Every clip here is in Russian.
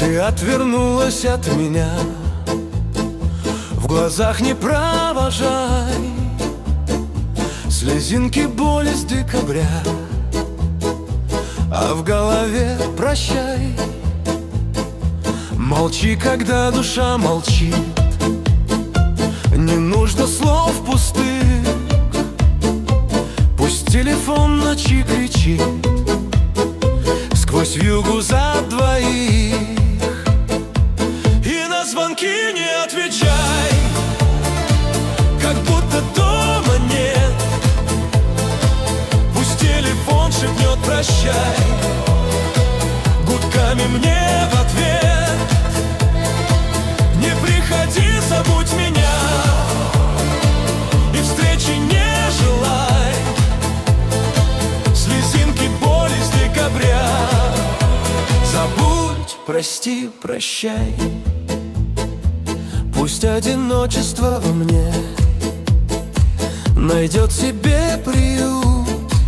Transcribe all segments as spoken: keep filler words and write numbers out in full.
Ты отвернулась от меня, в глазах не провожай слезинки боли с декабря, а в голове прощай. Молчи, когда душа молчит, не нужно слов пустых. Пусть телефон ночи кричит сквозь вьюгу за двоих. И на звонки не отвечай, как будто дома нет. Пусть телефон шепнет прощай гудками мне в ответ. Не приходи, забудь меня, и встречи не желай. Слезинки боли с декабря, забудь, прости, прощай. Пусть одиночество во мне найдет себе приют.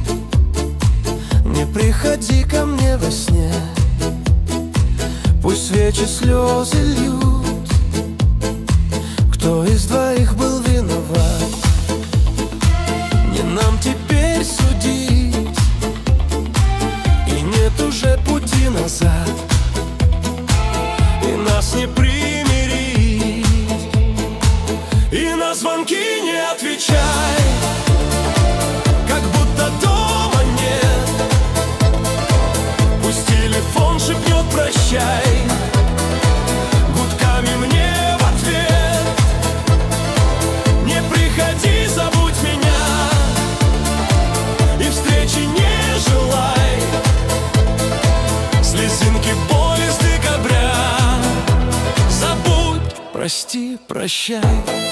Не приходи ко мне во сне, пусть свечи слезы льют. Кто из двоих был виноват, не нам теперь судить. И нет уже пути назад, и нас не примирить. И на звонки не отвечай, как будто дома нет. Пусть телефон шепнет прощай гудками мне в ответ. Не приходи, забудь меня, и встречи не желай. Слезинки боли с декабря, забудь, прости, прощай.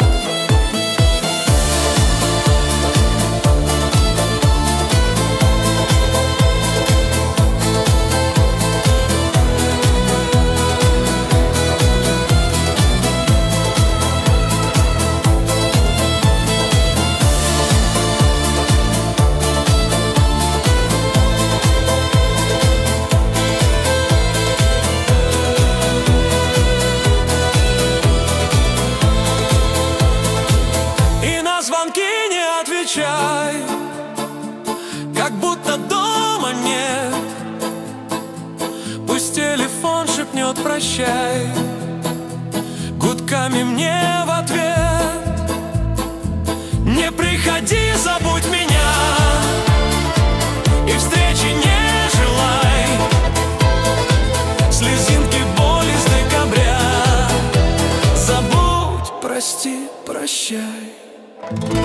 Звонки не отвечай, как будто дома нет. Пусть телефон шепнет прощай гудками мне в ответ. Не приходи, забудь меня, и встречи не желай. Слезинки боли с декабря, забудь, прости, прощай.